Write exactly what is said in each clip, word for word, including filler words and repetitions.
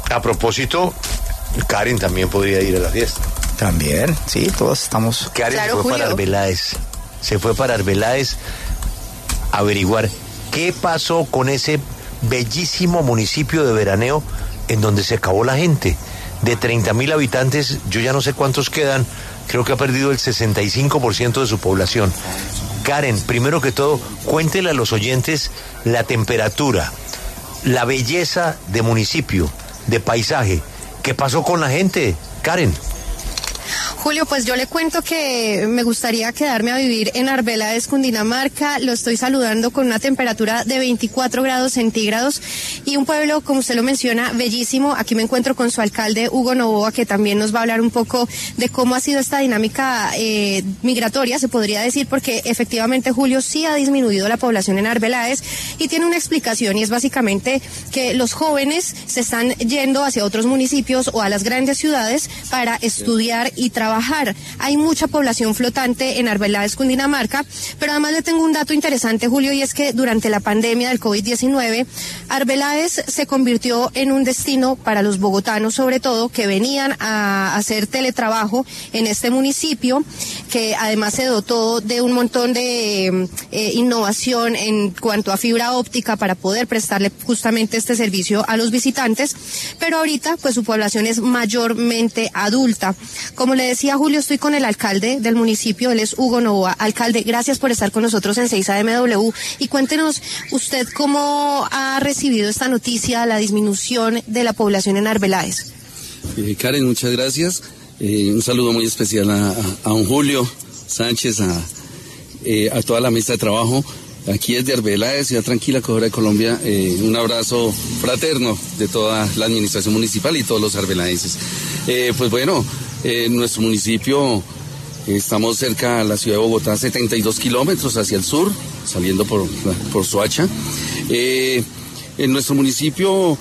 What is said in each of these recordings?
A propósito, Karen también podría ir a la fiesta. También, sí, todos estamos... Karen claro, se fue Julio. para Arbeláez. Se fue para Arbeláez a averiguar qué pasó con ese bellísimo municipio de veraneo en donde se acabó la gente. De treinta mil habitantes, yo ya no sé cuántos quedan, creo que ha perdido el sesenta y cinco por ciento de su población. Karen, primero que todo, cuéntele a los oyentes la temperatura, la belleza de municipio, de paisaje. ¿Qué pasó con la gente, Karen? Julio, pues yo le cuento que me gustaría quedarme a vivir en Arbeláez, Cundinamarca. Lo estoy saludando con una temperatura de veinticuatro grados centígrados y un pueblo, como usted lo menciona, bellísimo. Aquí me encuentro con su alcalde, Hugo Novoa, que también nos va a hablar un poco de cómo ha sido esta dinámica eh, migratoria, se podría decir, porque efectivamente, Julio, sí ha disminuido la población en Arbeláez y tiene una explicación, y es básicamente que los jóvenes se están yendo hacia otros municipios o a las grandes ciudades para estudiar y trabajar. Hay mucha población flotante en Arbeláez, Cundinamarca, pero además le tengo un dato interesante, Julio, y es que durante la pandemia del COVID diecinueve, Arbeláez se convirtió en un destino para los bogotanos, sobre todo, que venían a hacer teletrabajo en este municipio, que además se dotó de un montón de eh, innovación en cuanto a fibra óptica para poder prestarle justamente este servicio a los visitantes, pero ahorita pues su población es mayormente adulta. Como le decía, Julio, estoy con el alcalde del municipio, él es Hugo Novoa. Alcalde, gracias por estar con nosotros en seis A M W y cuéntenos usted cómo ha recibido esta noticia, la disminución de la población en Arbeláez. Eh, Karen, muchas gracias. Eh, un saludo muy especial a, a, a don Julio Sánchez, a, eh, a toda la mesa de trabajo. Aquí desde Arbeláez, Ciudad Tranquila, Cojera de Colombia, eh, un abrazo fraterno de toda la administración municipal y todos los arbelaenses. Eh, pues bueno, eh, en nuestro municipio eh, estamos cerca a la ciudad de Bogotá, setenta y dos kilómetros hacia el sur, saliendo por, por Soacha. Eh, en nuestro municipio,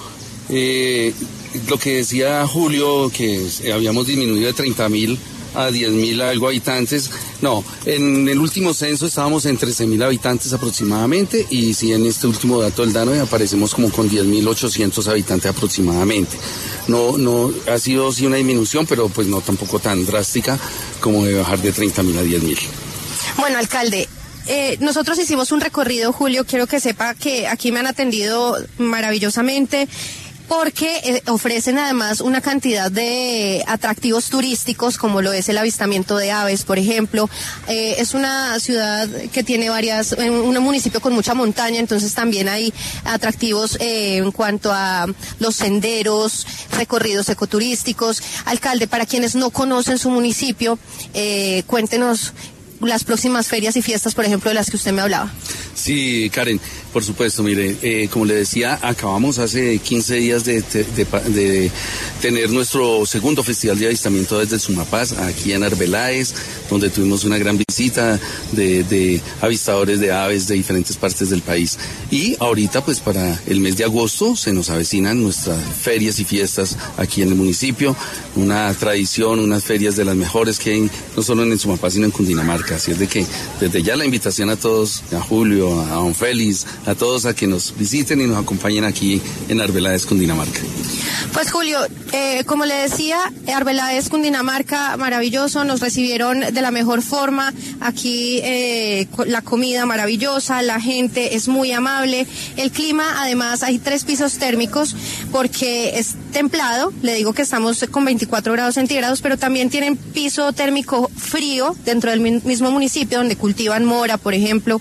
eh, lo que decía Julio, que habíamos disminuido de treinta mil a diez mil algo habitantes. No, en el último censo estábamos en trece mil habitantes aproximadamente, y si en este último dato del DANE aparecemos como con diez mil ochocientos habitantes aproximadamente. No, no, ha sido sí una disminución, pero pues no tampoco tan drástica como de bajar de treinta mil a diez mil. Bueno, alcalde, Eh, nosotros hicimos un recorrido, Julio, quiero que sepa que aquí me han atendido maravillosamente, porque eh, ofrecen además una cantidad de atractivos turísticos, como lo es el avistamiento de aves, por ejemplo. Eh, es una ciudad que tiene varias, un municipio con mucha montaña, entonces también hay atractivos eh, en cuanto a los senderos, recorridos ecoturísticos. Alcalde, para quienes no conocen su municipio, eh, cuéntenos las próximas ferias y fiestas, por ejemplo, de las que usted me hablaba. Sí, Karen, por supuesto, mire, eh, como le decía, acabamos hace quince días de, de, de, de tener nuestro segundo festival de avistamiento desde Sumapaz, aquí en Arbeláez, donde tuvimos una gran visita de, de avistadores de aves de diferentes partes del país. Y ahorita, pues para el mes de agosto, se nos avecinan nuestras ferias y fiestas aquí en el municipio, una tradición, unas ferias de las mejores que hay, no solo en Sumapaz, sino en Cundinamarca. Así es de que desde ya la invitación a todos, a Julio, a don Félix, a todos a que nos visiten y nos acompañen aquí en Arbeláez, Cundinamarca. Pues Julio, eh, como le decía, Arbeláez, Cundinamarca, maravilloso, nos recibieron de la mejor forma, aquí eh, la comida maravillosa, la gente es muy amable, el clima, además hay tres pisos térmicos porque es templado, le digo que estamos con veinticuatro grados centígrados, pero también tienen piso térmico frío dentro del mismo municipio, donde cultivan mora, por ejemplo,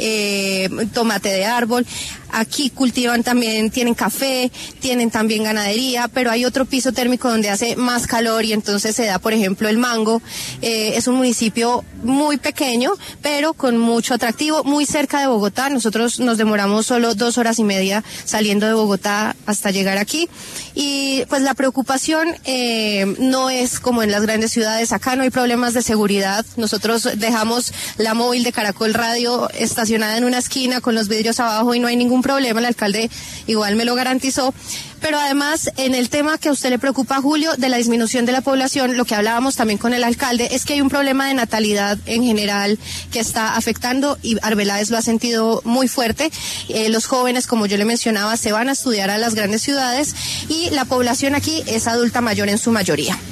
eh, tomate de árbol. Aquí cultivan también, tienen café, tienen también ganadería, pero hay otro piso térmico donde hace más calor y entonces se da, por ejemplo, el mango. Eh, es un municipio muy pequeño, pero con mucho atractivo, muy cerca de Bogotá. Nosotros nos demoramos solo dos horas y media saliendo de Bogotá hasta llegar aquí. Y pues la preocupación eh, no es como en las grandes ciudades. Acá no hay problemas de seguridad. Nosotros dejamos la móvil de Caracol Radio estacionada en una esquina con los vidrios abajo y no hay ningún ningún problema, el alcalde igual me lo garantizó. Pero además, en el tema que a usted le preocupa, Julio, de la disminución de la población, lo que hablábamos también con el alcalde es que hay un problema de natalidad en general que está afectando, y Arbeláez lo ha sentido muy fuerte. Eh, los jóvenes, como yo le mencionaba, se van a estudiar a las grandes ciudades y la población aquí es adulta mayor en su mayoría.